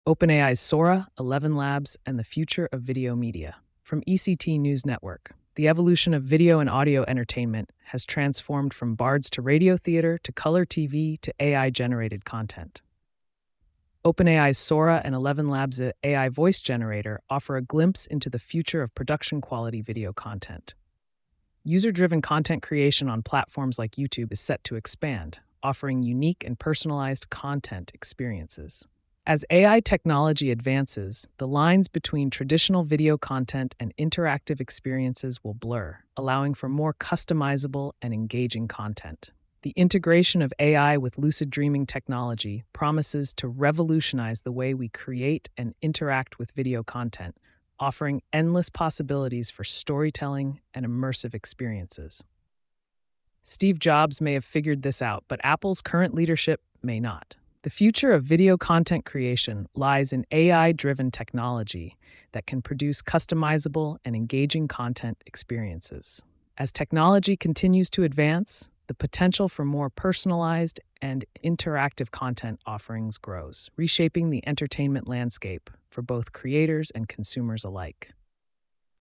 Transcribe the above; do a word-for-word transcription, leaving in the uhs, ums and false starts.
OpenAI's Sora, Eleven Labs, and the Future of Video Media. From E C T News Network, the evolution of video and audio entertainment has transformed from bards to radio theater to color T V to A I-generated content. OpenAI's Sora and Eleven Labs' A I voice generator offer a glimpse into the future of production-quality video content. User-driven content creation on platforms like YouTube is set to expand, offering unique and personalized content experiences. As A I technology advances, the lines between traditional video content and interactive experiences will blur, allowing for more customizable and engaging content. The integration of A I with lucid dreaming technology promises to revolutionize the way we create and interact with video content, offering endless possibilities for storytelling and immersive experiences. Steve Jobs may have figured this out, but Apple's current leadership may not. The future of video content creation lies in A I-driven technology that can produce customizable and engaging content experiences. As technology continues to advance, the potential for more personalized and interactive content offerings grows, reshaping the entertainment landscape for both creators and consumers alike.